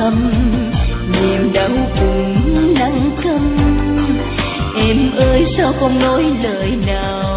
thầm, niềm đau cùng nắng căm. Em ơi sao không nói lời nào,